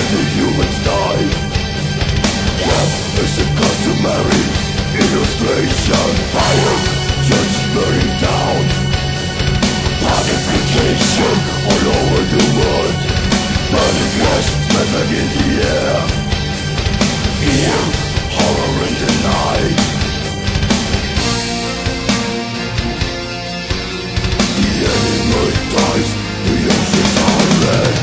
do humans die? Death is a customary illustration. Fire, church burning down, purification all over the world. Burning flesh smelling in the air. Fear, horror in the night. The animal dies, the oceans are red.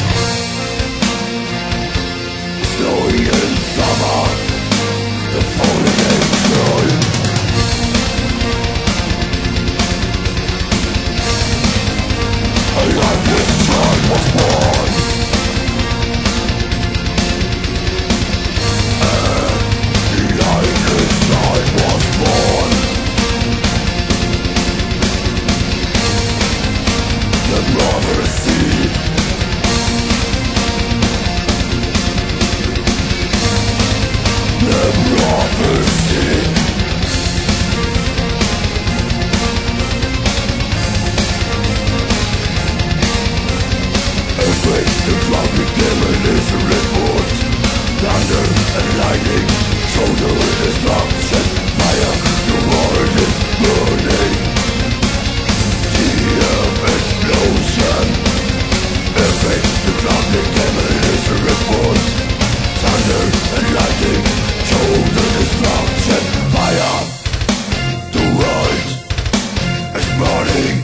Snowing in summer, the fallen angel. A lifeless child was born. A lifeless child was born. The mother's seed. The mother's seed. The cloud became an insurrect. Thunder and lightning, total destruction. Fire, the world is burning. The explosion. The cloud became an insurrect. Thunder and lightning, total destruction. Fire, the world is burning.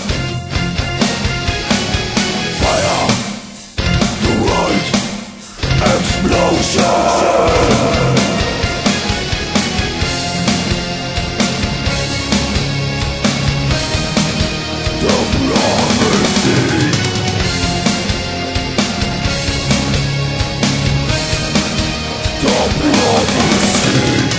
Explosion! The prophecy. The prophecy.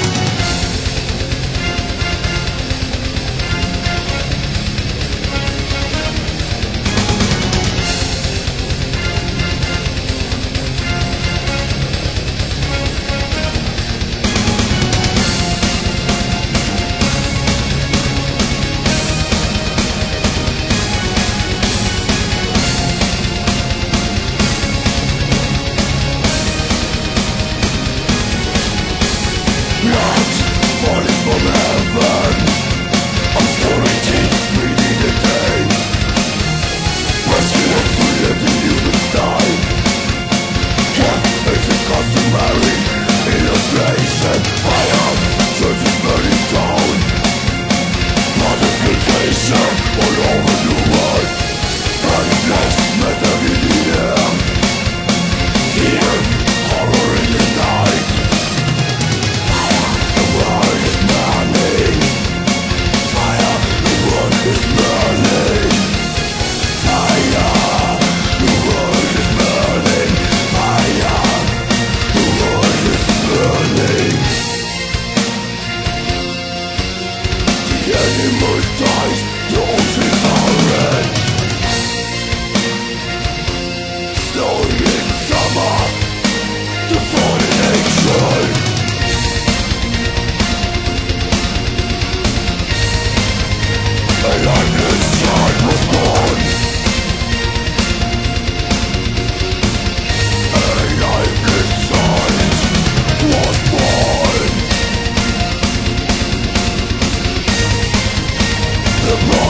Falling from heaven, obscurity breathing the day. Rescue and freedom the humans die. Death is a customary illustration. Fire, churches burning down, multiplication all over the world. Burning flesh, matter in the air. Fear, horror in the night. The world is burning. Fire, the world is burning. Fire, the world is burning. Fire, the world is burning. The animal dies, the oceans are red. Snowing in summer, the fallen angel. A lifeless child was born. A lifeless child was born. The